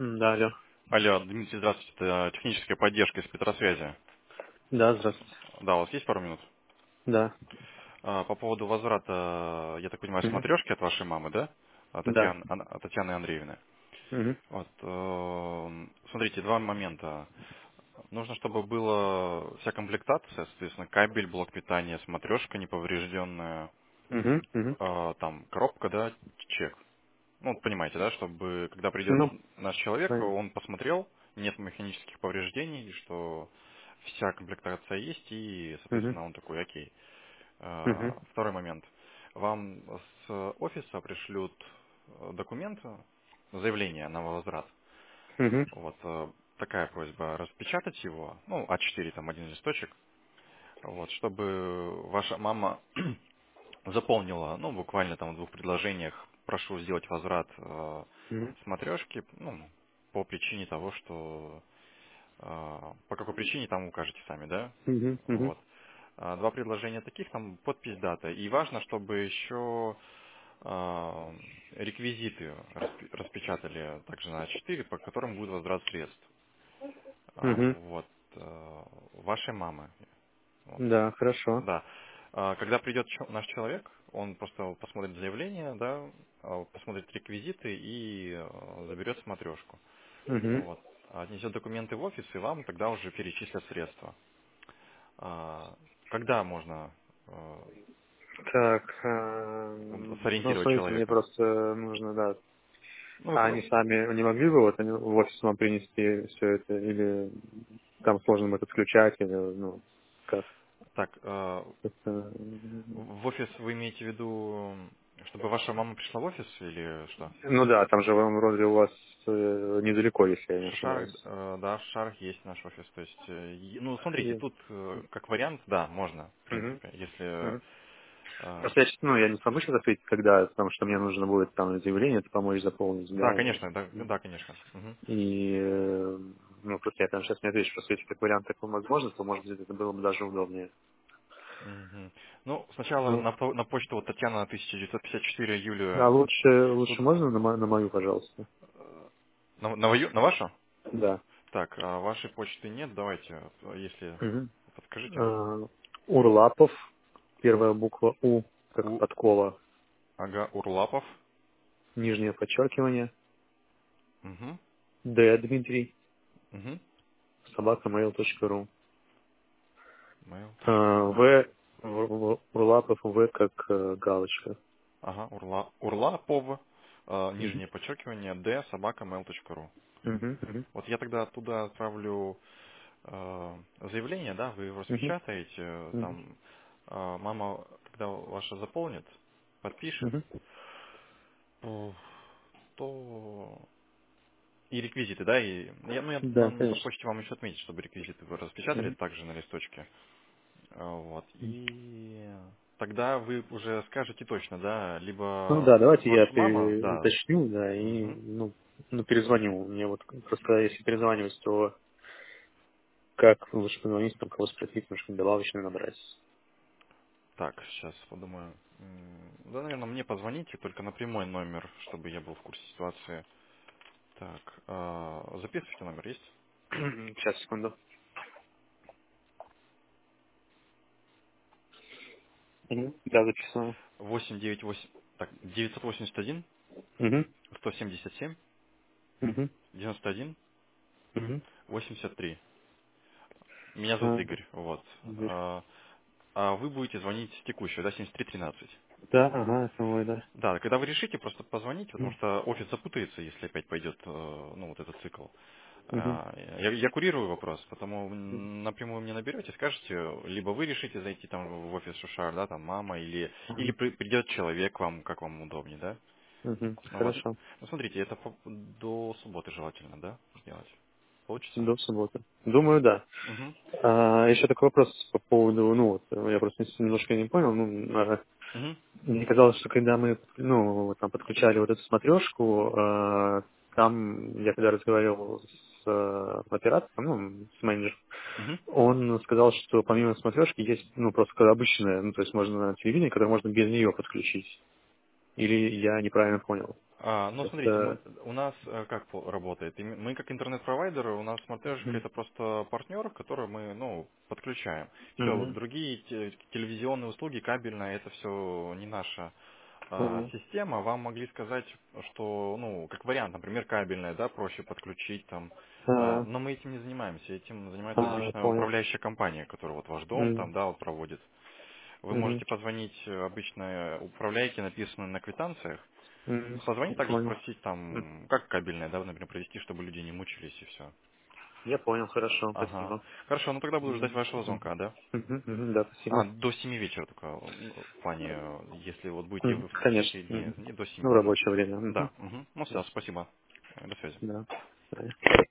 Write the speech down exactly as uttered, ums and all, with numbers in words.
М, Да, алло. Алло, Дмитрий, здравствуйте. Это техническая поддержка из Петросвязи. Да, здравствуйте. Да, у вас есть пару минут? Да. А, По поводу возврата, я так понимаю, Мгм. смотрешки от вашей мамы, да? От Да. Татьяны, Ан- от Татьяны Андреевны. Мгм. Вот, э, смотрите, два момента. Нужно, чтобы была вся комплектация, соответственно, кабель, блок питания, смотрешка неповрежденная, Мгм. Мгм. а, там коробка, да, чек. Ну, понимаете, да, чтобы когда придет Ну, наш человек, понятно. он посмотрел, нет механических повреждений, и что вся комплектация есть, и, Мгм. соответственно, он такой, окей. Мгм. А, Второй момент. Вам с офиса пришлют э, документы, заявление на возврат. Мгм. Вот э, такая просьба распечатать его, ну, А четыре, там один листочек, вот, чтобы ваша мама заполнила, ну, буквально там в двух предложениях, прошу сделать возврат э, Мгм. смотрешки, ну, по причине того, что э, по какой причине там укажете сами, да? Мгм. Мгм. Вот. А, Два предложения таких, там подпись, дата. И важно, чтобы еще э, реквизиты распи- распечатали также на А четыре, по которым будет возврат средств. А, Мгм. Вот. э, Вашей мамы. Вот. Да, хорошо. Да. А, Когда придет чё- наш человек, он просто посмотрит заявление, да, а, посмотрит реквизиты и э, заберет смотрешку. Мгм. Вот. Отнесет документы в офис, и вам тогда уже перечислят средства. А, Когда можно э, Так, э, ну, сориентировать смотрите, мне человека? просто нужно, да. Ну, А вы- они сами не могли бы вот они в офис вам принести все это, или там сложно будет отключать, или, ну, как? так, э, Это, м, в офис вы имеете в виду, чтобы ваша мама пришла в офис или что? ну да, там же вроде у вас э, недалеко, если я не В Шарах, ошибаюсь. э, да, в Шарах есть наш офис. То есть, э, и- ну, смотрите, И- тут э, как вариант, да, можно, в Мгм. принципе, если, Мгм. э, Просто я, щас- ну, я не смогу сейчас ответить, когда, потому что мне нужно будет там заявление это помочь заполнить, да, да. конечно, да, да, конечно. Мгм. И, э, ну, просто я прям сейчас не отвечу, просто если как вариант такой возможно, то, может быть, это было бы даже удобнее. Мгм. Ну, сначала Ну, на, по- на почту вот Татьяна тысяча девятьсот пятьдесят четыре а Юлия. лучше, Тут лучше можно на, мо- на мою, пожалуйста? э, на, на вою- на вашу? Да. Так, а вашей почты нет, давайте, э, если Мгм. подскажите. А, Урлапов, первая буква У, как У, подкола, ага, Урлапов. нижнее подчеркивание, Угу, Д. Дмитрий, угу. собака mail точка ру. А, mail.ru. В, В- В- Урлапов, В как э, галочка. Ага, Урла, Урлапов, э, Мгм. нижнее подчеркивание, d, собака, mail.ru. Мгм. Мгм. Вот я тогда оттуда отправлю э, заявление, да, вы его Мгм. распечатаете, э, Мгм. там э, мама, когда ваша заполнит, подпишет, Мгм. э, то и реквизиты, да, и я, ну, я на, Да, на конечно. почте вам еще отметить, чтобы реквизиты вы распечатали Мгм. также на листочке. Э, Вот. И тогда вы уже скажете точно, да, Ну либо да, давайте я ваша мама, пере- да. уточню, да, и Мгм. ну, ну перезвоню. Мне вот просто если перезванивать, то как лучше позвонить, там кого спросить, потому что добавочную набрать. Так, сейчас подумаю. М, Да, наверное, мне позвоните, только на прямой номер, чтобы я был в курсе ситуации. Так, а, записывайте номер, есть? Сейчас, секунду. Мгм. Да, записала. восемь девять восемь, так, девятьсот восемьдесят один, Угу. сто семьдесят семь, Угу. девяносто один, Угу. восемьдесят три. Меня зовут А, Игорь, вот. Игорь. А а вы будете звонить с текущего, да, семьдесят три тринадцать. Да, ага, это мой, да. Да, когда вы решите, просто позвоните, потому Угу. что офис запутается, если опять пойдет, э, ну, вот этот цикл. Угу. А, Я, я курирую вопрос, потому напрямую мне наберете, скажете, либо вы решите зайти там в офис Шушар, да, там мама, или, или Угу. при- придет человек вам, как вам удобнее, да? Угу. Ну вот, Хорошо. ну смотрите, это по- до субботы желательно, да, сделать. Получится? До субботы. Думаю, да. Угу. А, еще такой вопрос по поводу, ну вот, я просто немножко не понял, ну, а, Угу. мне казалось, что когда мы, ну, вот там подключали вот эту смотрешку, э, там, я когда разговаривал с э, оператором, ну, с менеджером, Угу. он сказал, что помимо смотрешки есть, ну, просто как обычная, ну, то есть можно телевидение, которое можно без нее подключить. Или я неправильно понял? А, ну, смотрите, мы, Просто... у нас э, как по- работает? И Мы как интернет-провайдер, у нас смотрешка Мгм. это просто партнер, который мы, ну, подключаем. Все, Мгм. другие те- телевизионные услуги, кабельные, это все не наша а, Мгм. система. Вам могли сказать, что, ну, как вариант, например, кабельная, да, проще подключить там. А, А, но мы этим не занимаемся, этим занимается а, я обычно понял. управляющая компания, которая вот ваш дом Мгм. там, да, вот проводит. Вы Мгм. можете позвонить, э, обычно управляйки написаны на квитанциях, Мгм. позвонить Я также понял. спросить М. там, как кабельное, да, например, провести, чтобы люди не мучились и все. Я понял, хорошо, Ага. спасибо. Хорошо, ну тогда буду ждать Мгм. вашего Мгм. звонка, да? Мгм. Мгм. Да, А, спасибо. до семи вечера только, ну, в плане, э, если вот будете Мгм. вы в Конечно. такие дни, Мгм. не до Ну, семи, в ладно? рабочее время. Мгм. Да, угу. Ну все, Да. спасибо. Э, До связи. Да. Правильно.